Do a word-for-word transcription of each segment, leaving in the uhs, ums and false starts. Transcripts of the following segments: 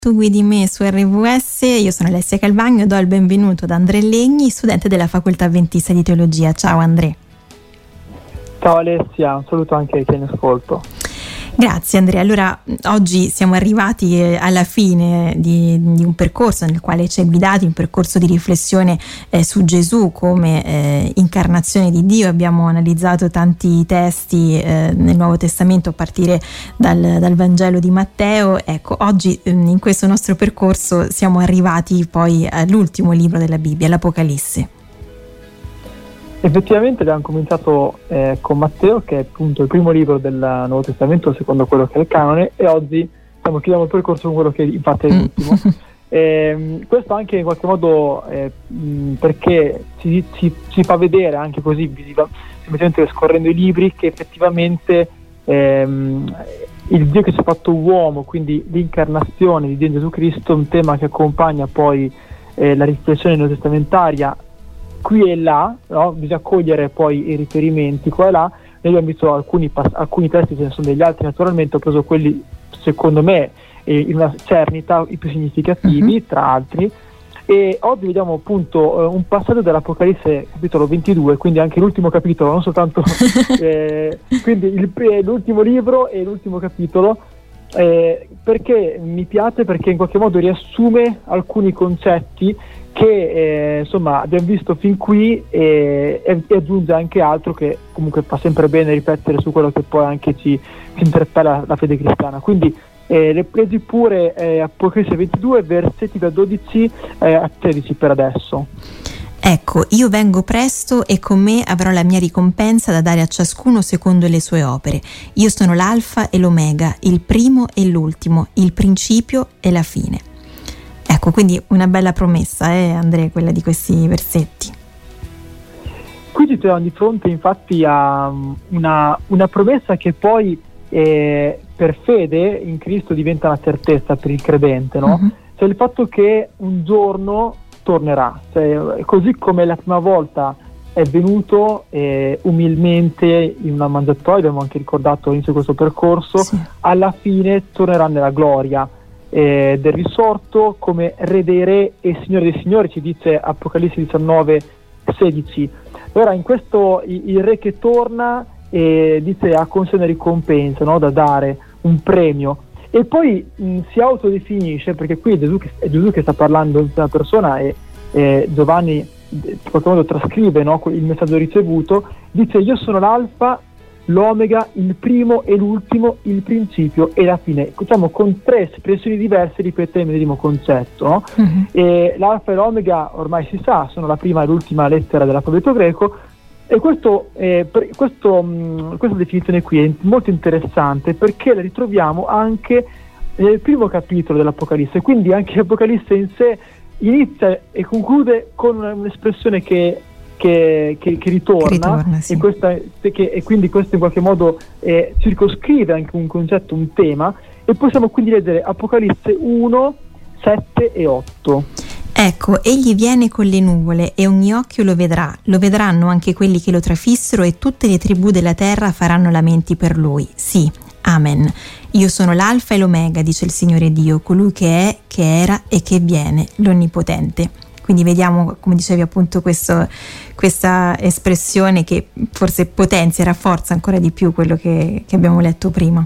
Tu guidi me su R V S, io sono Alessia Calvagno e do il benvenuto ad Andrea Legni, studente della Facoltà Adventista di Teologia. Ciao Andrea. Ciao Alessia, un saluto anche a chi è in ascolto. Grazie Andrea. Allora, oggi siamo arrivati alla fine di, di un percorso nel quale ci hai guidati, un percorso di riflessione eh, su Gesù come eh, incarnazione di Dio. Abbiamo analizzato tanti testi eh, nel Nuovo Testamento a partire dal, dal Vangelo di Matteo. Ecco, oggi eh, in questo nostro percorso siamo arrivati poi all'ultimo libro della Bibbia, l'Apocalisse. Effettivamente abbiamo cominciato eh, con Matteo, che è appunto il primo libro del Nuovo Testamento secondo quello che è il canone, e oggi stiamo chiudendo il percorso con quello che infatti è l'ultimo. eh, questo anche in qualche modo eh, mh, perché ci, ci, ci fa vedere anche così visiva, semplicemente scorrendo i libri, che effettivamente ehm, il Dio che si è fatto uomo, quindi l'incarnazione di Dio in Gesù Cristo, un tema che accompagna poi eh, la riflessione neotestamentaria qui e là, no? Bisogna cogliere poi i riferimenti qua e là. Noi abbiamo visto alcuni, pass- alcuni testi, ce ne sono degli altri naturalmente, ho preso quelli secondo me eh, in una cernita i più significativi, uh-huh. tra altri, e oggi vediamo appunto eh, un passaggio dell'Apocalisse capitolo ventidue, quindi anche l'ultimo capitolo, non soltanto eh, quindi il, eh, l'ultimo libro e l'ultimo capitolo, eh, perché mi piace, perché in qualche modo riassume alcuni concetti che eh, insomma abbiamo visto fin qui, e, e aggiunge anche altro che comunque fa sempre bene riflettere su quello che poi anche ci, ci interpella la fede cristiana. Quindi eh, le presi pure eh, Apocalisse ventidue, versetti da dodici eh, a tredici per adesso. Ecco, io vengo presto e con me avrò la mia ricompensa da dare a ciascuno secondo le sue opere. Io sono l'Alfa e l'Omega, il primo e l'ultimo, il principio e la fine. Ecco, quindi una bella promessa, eh, Andrea, quella di questi versetti. Qui ci troviamo di fronte infatti a una, una promessa che poi eh, per fede in Cristo diventa una certezza per il credente, no? Uh-huh. Cioè il fatto che un giorno tornerà, cioè, così come la prima volta è venuto eh, umilmente in una mangiatoia, abbiamo anche ricordato all'inizio di questo percorso, sì. Alla fine tornerà nella gloria Eh, del risorto come re dei re e signore dei signori, ci dice Apocalisse diciannove sedici. Ora in questo il, il re che torna eh, dice ha con sé una ricompensa, no? Da dare, un premio, e poi mh, si autodefinisce, perché qui è Gesù che, è Gesù che sta parlando in prima persona, e eh, Giovanni in qualche modo trascrive, no? Il messaggio ricevuto, dice io sono l'Alfa, l'Omega, il primo e l'ultimo, il principio e la fine. Diciamo con tre espressioni diverse ripete il medesimo concetto, no? Uh-huh. E l'Alfa e l'Omega ormai si sa, sono la prima e l'ultima lettera dell'alfabeto greco, e questo, eh, per, questo, mh, questa definizione qui è molto interessante perché la ritroviamo anche nel primo capitolo dell'Apocalisse, quindi anche l'Apocalisse in sé inizia e conclude con un'espressione che Che, che, che ritorna, che ritorna sì. e, questa, che, e quindi questo in qualche modo eh, circoscrive anche un concetto, un tema, e possiamo quindi leggere Apocalisse uno, sette e otto. Ecco, egli viene con le nuvole e ogni occhio lo vedrà, lo vedranno anche quelli che lo trafissero, e tutte le tribù della terra faranno lamenti per lui. Sì, amen. Io sono l'Alfa e l'Omega, dice il Signore Dio, colui che è, che era e che viene, l'Onnipotente. Quindi vediamo, come dicevi appunto, questo, questa espressione che forse potenzia e rafforza ancora di più quello che, che abbiamo letto prima.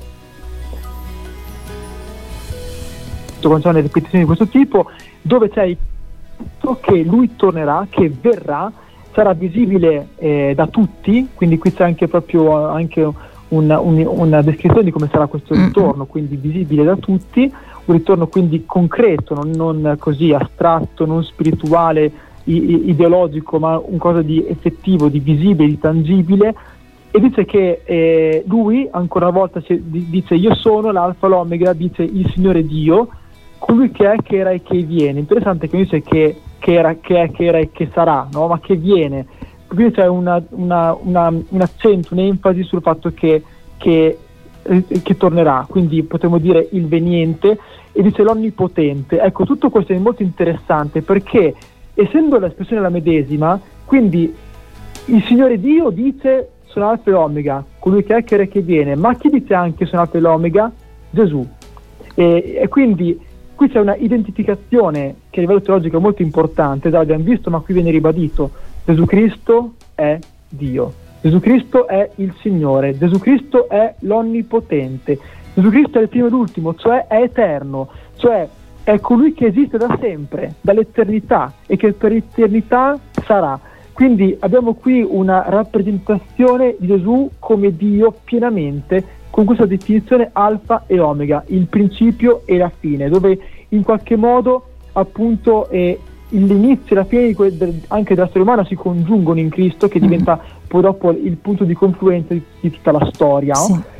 Quando sono le ripetizioni di questo tipo, dove c'è il fatto che lui tornerà, che verrà, sarà visibile eh, da tutti, quindi qui c'è anche proprio anche una, un, una descrizione di come sarà questo ritorno, mm-hmm. quindi visibile da tutti, un ritorno quindi concreto, non, non così astratto, non spirituale, i, ideologico, ma un cosa di effettivo, di visibile, di tangibile. E dice che eh, lui ancora una volta si, dice io sono l'Alfa e l'Omega, dice il Signore Dio, colui che è, che era e che viene. Interessante che dice che, che era, che è, che era e che sarà, no? Ma che viene. Quindi c'è una, una, una, un accento, un'enfasi sul fatto che, che che tornerà, quindi potremmo dire il veniente, e dice l'Onnipotente. Ecco, tutto questo è molto interessante perché, essendo l'espressione la medesima, quindi il Signore Dio dice sono Alfa e Omega, colui che è, che è, che viene, ma chi dice anche sono Alfa e Omega? Gesù. E, e quindi qui c'è una identificazione che a livello teologico è molto importante, già l'abbiamo visto, ma qui viene ribadito: Gesù Cristo è Dio, Gesù Cristo è il Signore, Gesù Cristo è l'Onnipotente, Gesù Cristo è il primo e l'ultimo, cioè è eterno, cioè è colui che esiste da sempre, dall'eternità, e che per l'eternità sarà. Quindi abbiamo qui una rappresentazione di Gesù come Dio pienamente, con questa definizione alfa e omega, il principio e la fine, dove in qualche modo appunto eh, l'inizio e la fine di que- del, anche dell'essere umano si congiungono in Cristo, che diventa poi dopo il punto di confluenza di, di tutta la storia. Sì. No?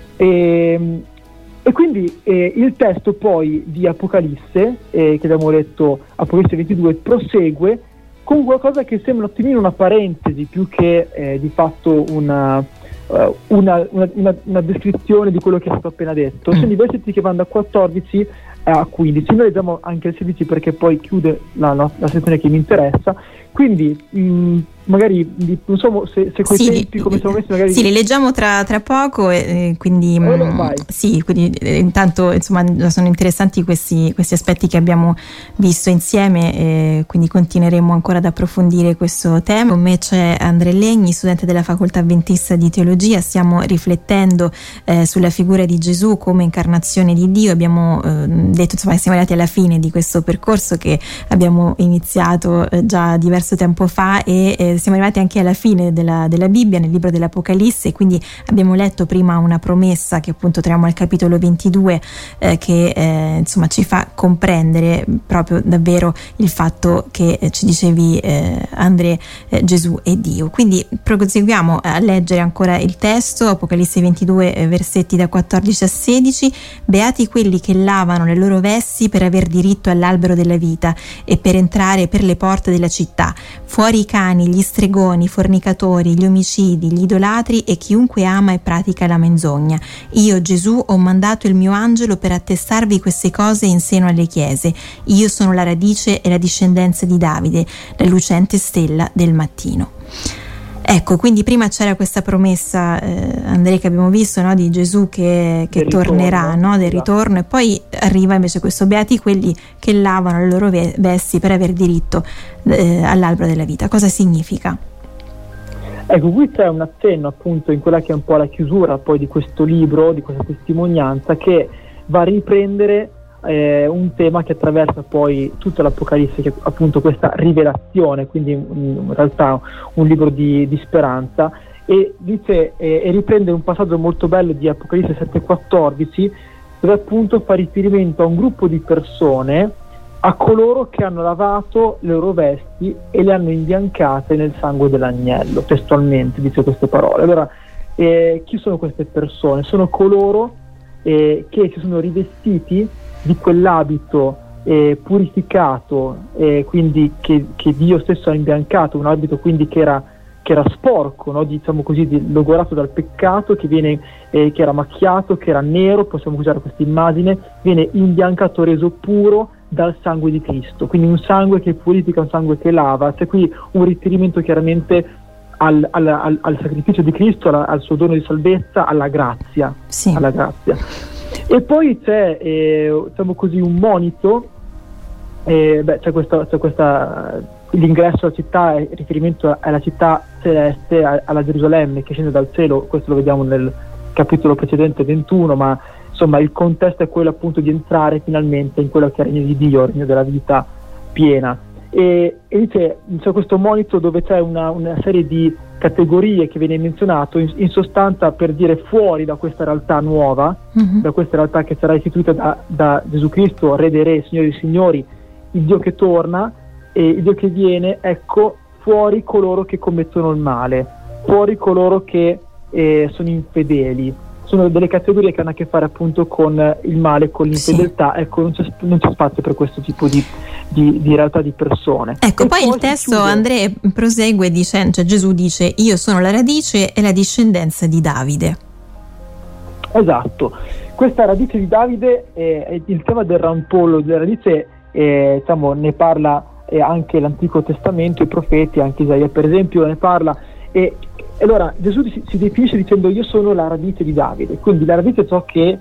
E, e quindi eh, il testo poi di Apocalisse, eh, che abbiamo letto, Apocalisse ventidue, prosegue con qualcosa che sembra un attimino una parentesi più che eh, di fatto una, uh, una, una, una, una descrizione di quello che è stato appena detto. Sono i versetti che vanno da quattordici a quindici. Noi leggiamo anche il sedici perché poi chiude la, la, la sezione che mi interessa. Quindi mh, magari non so se, se quei sì, tempi come siamo messi magari... Sì, li leggiamo tra, tra poco e quindi, allora, mh, sì, quindi eh, intanto insomma sono interessanti questi, questi aspetti che abbiamo visto insieme, e quindi continueremo ancora ad approfondire questo tema. Con me c'è Andrea Legni, studente della Facoltà Adventista di Teologia. Stiamo riflettendo eh, sulla figura di Gesù come incarnazione di Dio. Abbiamo eh, detto insomma siamo arrivati alla fine di questo percorso che abbiamo iniziato eh, già diverso tempo fa, e eh, siamo arrivati anche alla fine della, della Bibbia, nel libro dell'Apocalisse. Quindi abbiamo letto prima una promessa che appunto troviamo al capitolo ventidue, eh, che eh, insomma ci fa comprendere proprio davvero il fatto che eh, ci dicevi eh, Andrea, eh, Gesù è Dio. Quindi proseguiamo a leggere ancora il testo, Apocalisse ventidue, eh, versetti da quattordici a sedici. Beati quelli che lavano le loro vesti per aver diritto all'albero della vita e per entrare per le porte della città. Fuori i cani, gli stregoni, i fornicatori, gli omicidi, gli idolatri e chiunque ama e pratica la menzogna. Io, Gesù, ho mandato il mio angelo per attestarvi queste cose in seno alle chiese. Io sono la radice e la discendenza di Davide, la lucente stella del mattino. Ecco, quindi prima c'era questa promessa, eh, Andrea, che abbiamo visto, no, di Gesù che, che tornerà, ritorno, no, del ritorno, e poi arriva invece questo: beati quelli che lavano le loro vesti per aver diritto eh, all'albero della vita. Cosa significa? Ecco, qui c'è un accenno appunto in quella che è un po' la chiusura poi di questo libro, di questa testimonianza, che va a riprendere Eh, un tema che attraversa poi tutta l'Apocalisse, che è appunto questa rivelazione, quindi in, in realtà un libro di, di speranza, e dice eh, e riprende un passaggio molto bello di Apocalisse sette quattordici, dove appunto fa riferimento a un gruppo di persone, a coloro che hanno lavato le loro vesti e le hanno imbiancate nel sangue dell'agnello. Testualmente dice queste parole. Allora, eh, chi sono queste persone? Sono coloro eh, che si sono rivestiti di quell'abito eh, purificato, eh, quindi che, che Dio stesso ha imbiancato, un abito quindi che era, che era sporco, no? Diciamo così, di, logorato dal peccato, che, viene, eh, che era macchiato, che era nero, possiamo usare questa immagine, viene imbiancato, reso puro dal sangue di Cristo, quindi un sangue che purifica, un sangue che lava. C'è qui un riferimento chiaramente al, al, al, al sacrificio di Cristo, alla, al suo dono di salvezza, alla grazia, sì. alla grazia. E poi c'è eh, diciamo così un monito, eh, beh, c'è questa, c'è questa l'ingresso alla città è riferimento alla città celeste, alla Gerusalemme che scende dal cielo. Questo lo vediamo nel capitolo precedente ventuno, ma insomma il contesto è quello appunto di entrare finalmente in quello che è il regno di Dio, il regno della vita piena. E, e dice, c'è questo monito dove c'è una, una serie di categorie che viene menzionato in, in sostanza per dire fuori da questa realtà nuova, mm-hmm. da questa realtà che sarà istituita da, da Gesù Cristo, Re dei Re, Signore dei Signori, il Dio che torna e il Dio che viene. Ecco, fuori coloro che commettono il male, fuori coloro che eh, sono infedeli. Sono delle categorie che hanno a che fare appunto con il male, con l'infedeltà. Sì. Ecco, non c'è, non c'è spazio per questo tipo di, di, di realtà di persone. Ecco, poi, poi il testo, Andrea, prosegue dicendo, cioè Gesù dice: io sono la radice e la discendenza di Davide. Esatto, questa radice di Davide è, è il tema del rampollo della radice, eh, diciamo, ne parla eh, anche l'Antico Testamento, i profeti, anche Isaia per esempio ne parla. E allora Gesù si, si definisce dicendo: io sono la radice di Davide, quindi la radice è ciò che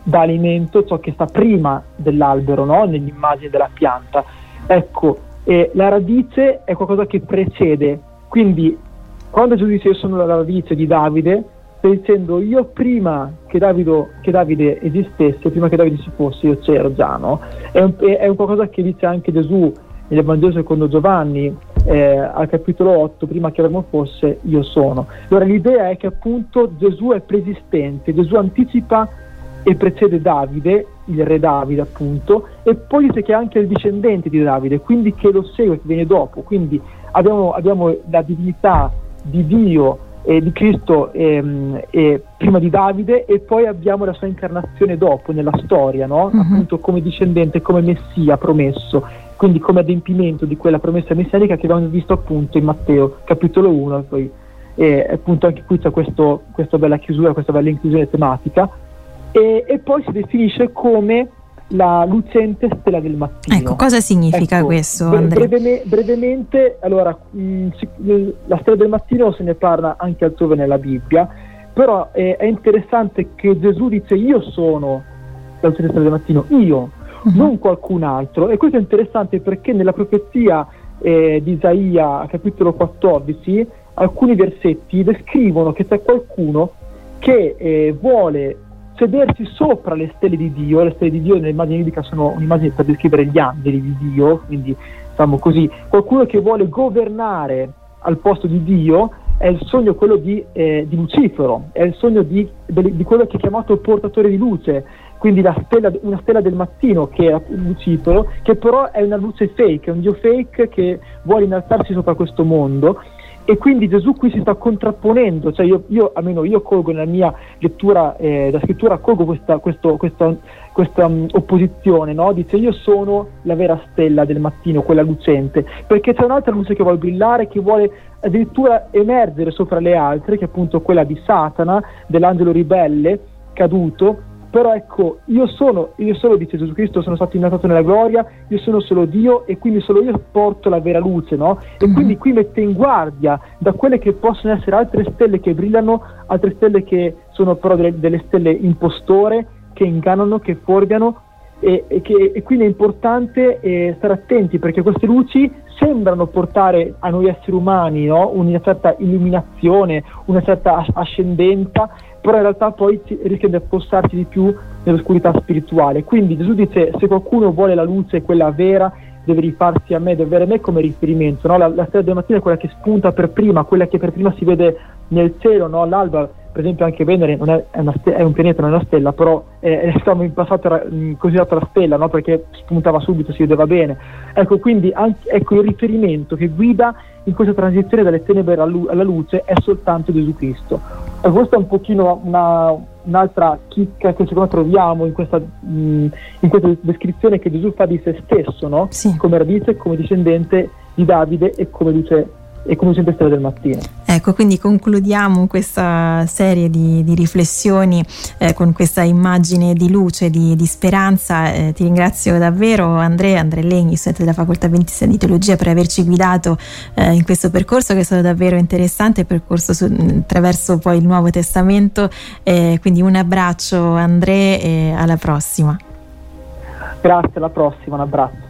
dà alimento, ciò che sta prima dell'albero, no? Nell'immagine della pianta. Ecco, eh, la radice è qualcosa che precede, quindi quando Gesù dice io sono la radice di Davide, sta dicendo io prima che, Davido, che Davide esistesse, prima che Davide ci fosse, io c'ero già, no? È un, è un qualcosa che dice anche Gesù nel Vangelo secondo Giovanni, eh, al capitolo otto, prima che l'uomo fosse, io sono. Allora l'idea è che appunto Gesù è preesistente, Gesù anticipa e precede Davide, il re Davide appunto, e poi dice che è anche il discendente di Davide, quindi che lo segue, che viene dopo. Quindi abbiamo, abbiamo la divinità di Dio e di Cristo ehm, e prima di Davide, e poi abbiamo la sua incarnazione dopo nella storia, no? Mm-hmm. Appunto come discendente, come Messia promesso, quindi come adempimento di quella promessa messianica che abbiamo visto appunto in Matteo capitolo uno, e poi e appunto anche qui c'è questo, questa bella chiusura, questa bella inclusione tematica, e, e poi si definisce come la lucente stella del mattino. Ecco, cosa significa ecco, questo, Andrea? Breve, brevemente, allora, mh, la stella del mattino se ne parla anche altrove nella Bibbia, però è, è interessante che Gesù dice io sono la lucente stella del mattino, io, uh-huh. non qualcun altro, e questo è interessante perché nella profezia eh, di Isaia, capitolo quattordici, alcuni versetti descrivono che c'è qualcuno che eh, vuole sedersi sopra le stelle di Dio. Le stelle di Dio nell'immagine biblica sono un'immagine per descrivere gli angeli di Dio, quindi diciamo così, qualcuno che vuole governare al posto di Dio. È il sogno quello di, eh, di Lucifero, è il sogno di, di, di quello che è chiamato portatore di luce, quindi la stella, una stella del mattino che è Lucifero, che però è una luce fake, è un dio fake che vuole innalzarsi sopra questo mondo. E quindi Gesù qui si sta contrapponendo, cioè io, io almeno io colgo nella mia lettura eh, da scrittura, colgo questa, questo, questa, questa um, opposizione, no? Dice io sono la vera stella del mattino, quella lucente, perché c'è un'altra luce che vuole brillare, che vuole addirittura emergere sopra le altre, che è appunto quella di Satana, dell'angelo ribelle caduto. Però ecco, io sono, io solo, dice Gesù Cristo, sono stato innalzato nella gloria, io sono solo Dio e quindi solo io porto la vera luce, no? E quindi qui mette in guardia da quelle che possono essere altre stelle che brillano, altre stelle che sono però delle, delle stelle impostore, che ingannano, che fuorviano, e, e, che, e quindi è importante eh, stare attenti, perché queste luci sembrano portare a noi esseri umani, no? Una certa illuminazione, una certa ascendenza, però in realtà poi rischia di affossarsi di più nell'oscurità spirituale. Quindi Gesù dice se qualcuno vuole la luce, quella vera, deve rifarsi a me, deve avere me come riferimento, no? la, la stella del mattino è quella che spunta per prima, quella che per prima si vede nel cielo, no? All'alba, per esempio anche Venere non è, è, una ste- è un pianeta, non è una stella, però è, è stato in passato era considerato la stella, no? Perché spuntava subito, si vedeva bene. Ecco, quindi anche, ecco, il riferimento che guida in questa transizione dalle tenebre alla, lu- alla luce è soltanto Gesù Cristo. E questa è un pochino una, un'altra chicca che secondo me troviamo in questa, mh, in questa descrizione che Gesù fa di se stesso, no? Sì. Come radice, come discendente di Davide e come luce, e come sempre stella del mattino. Ecco, quindi concludiamo questa serie di, di riflessioni eh, con questa immagine di luce, di, di speranza. Eh, ti ringrazio davvero Andrea, Andrea Legni, studente della Facoltà ventisei di Teologia, per averci guidato eh, in questo percorso che è stato davvero interessante, percorso su, attraverso poi il Nuovo Testamento. Eh, quindi un abbraccio Andrea e alla prossima. Grazie, alla prossima, un abbraccio.